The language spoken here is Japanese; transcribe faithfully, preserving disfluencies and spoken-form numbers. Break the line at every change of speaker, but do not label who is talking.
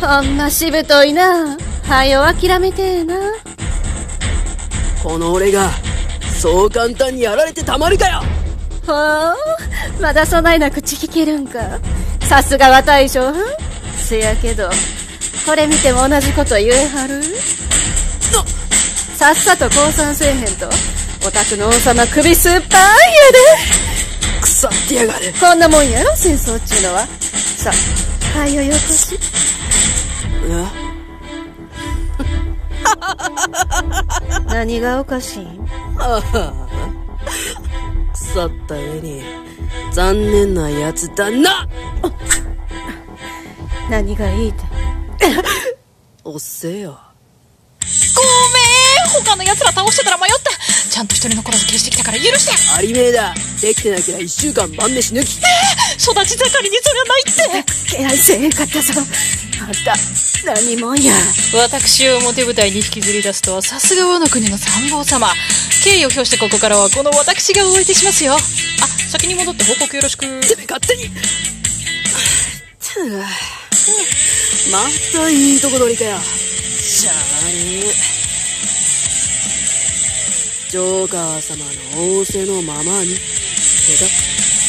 ほんましぶといな。はよ諦めてえな。
この俺がそう簡単にやられてたまるかよ。
ほう、まだそないな口聞けるんか。さすがは大将。せやけどこれ見ても同じこと言えはる。さっさと降参せえへんとお宅の王様首すっぱいやで。
腐ってやがる。
こんなもんやろ戦争っちゅうのは。さあ、はよよこし。何がおかしいん？
ああ、腐った上に残念なやつだな。
何がいいて
おっせえよ。
ごめん、他の奴ら倒してたら迷った。ちゃんと一人残らず消してきたから許して。
ありめえだ。できてなきゃ一週間晩飯抜き。
えー、育ち盛りにそれはないって。
けやせえかったぞ。あんた何者や。
私を表舞台に引きずり出すとはさすが和の国の参謀様。敬意を表してここからはこの私がお相手しますよ。あ、先に戻って報告よろしく。
てめえ勝手に。またいいとこ取りかよ。しゃあねえ。ジョーカー様の仰せのままにってか。